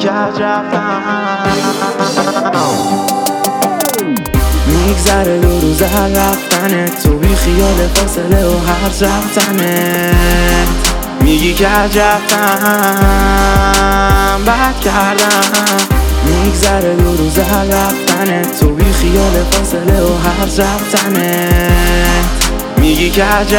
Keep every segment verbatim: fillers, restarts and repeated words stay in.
که از رفتم میگذره دو روز هر رفتنت، تو بی خیال فاصله و هر رفتنت. میگی که از رفتم بد کردم، میگذره دو روز هر رفتنت، تو بی خیال فاصله و هر رفتنت. میگی که از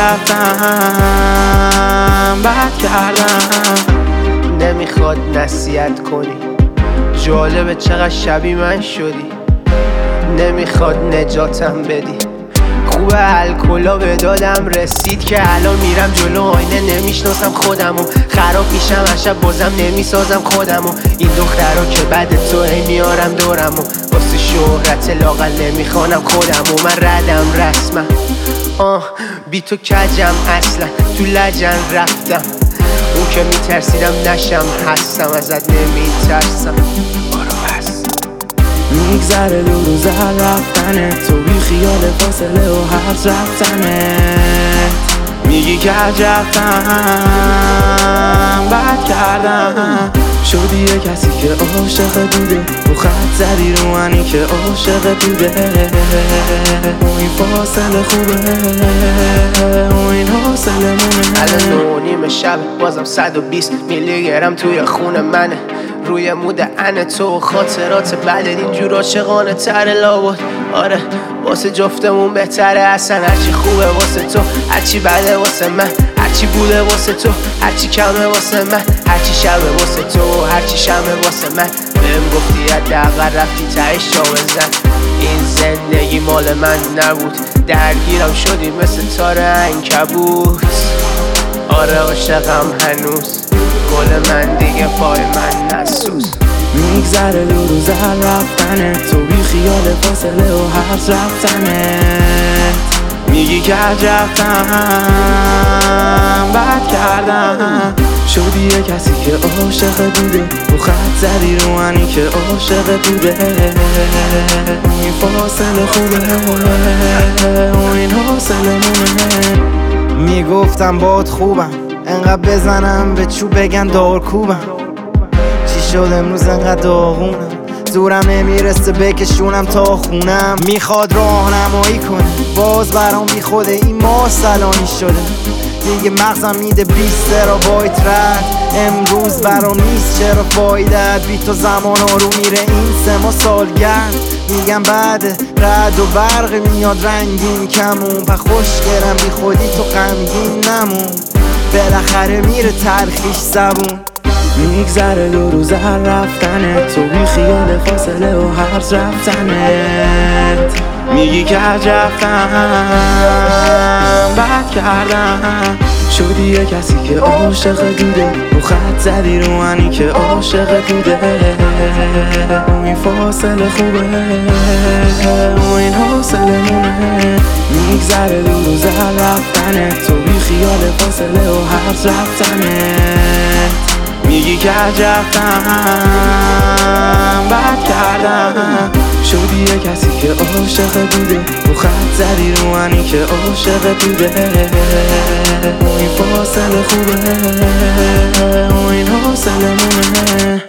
رفتم بد کردم. نمیخواد نصیحت کنی، جالبه چقدر شبیه من شدی. نمیخواد نجاتم بدی، خوبه الکلا به دادم رسید که الان میرم جلو آینه نمیشناسم خودمو. خراب میشم هر شب بازم نمیسازم خودمو. این دخترها که بعد تو هی میارم دورمو، واسه شهرت لاغل نمیخوانم خودمو. من ردم رسمم آه بی تو کجم اصلا، تو لجن رفتم. اون که میترسیدم نشم هستم، ازت نمیترسم. برو پس میگذره دو روز هر رفتنت، تو بی خیال فاصله و هر رفتنت. میگی که از رفتم بد کردم. شدی یه کسی که عاشق بوده، تو خط زدی رو منی که عاشق بوده. و این فاصله خوبه و این حاصله مونه. الان نو نیم شب بازم صد و بیست میلی گرم توی خون منه. روی مود انه تو و خاطرات بعد اینجور عاشقانه تر لابد. آره واسه جفتمون بهتره اصلا، هرچی خوبه واسه تو، هرچی بده واسه من، هرچی بوده واسه تو، هرچی کمه واسه من، هرچی شبه واسه تو، هرچی شمه واسه من. بهم گفتی حداقل رفتی تهش جا بزن. این زندگی مال من نبود، درگیرم شدی مثل تار عنکبوت. آره عاشقم هنوز، گل من دیگه پای من نسوز. میگذره دو روز هر رفتنت، تو بی خیال فاصله و هر رفتنت. میگی که از رفتم بد کردم. شدی یه کسی که عاشق بوده، تو خط زدی رو منی که عاشق بوده. این فاصله خوبه و این حاصله مونه. میگفتم باد خوبم، انقدر بزنم به چوب بگن دارکوبم. چی شد امروز انقدر داغونم، زورم نمیرسه بکشونم تا خونم. میخواد راهنمایی کنه باز برام بی خوده، این ما سلانی شده دیگه. مغزم میده بیست ترابایت رد، امروز برام نیست چرا فایدت. بی تو زمان رو میره این سه ماه سالگرد. میگم بعد رد و برق میاد رنگین کمون، پا خوشگرم بی خودی تو غمگین نمون. بالاخره میره تلخیش زبون. میگذره دو روز هر رفتنت، تو بی خیال فاصله و هر رفتنت. میگی که از رفتم بد کردم. شدی یه کسی که عاشق بوده، تو خط زدی رو منی که عاشق بوده. و این فاصله خوبه و این حاصله مونه. میگذره دو روز هر رفتنت، تو بی خیال فاصله و هر رفتنت. میگی که از رفتم بد کردم. شدی یه کسی که عاشق بوده، تو خط زدی رو منی که عاشق بوده. و این فاصله خوبه و این حاصله مونه.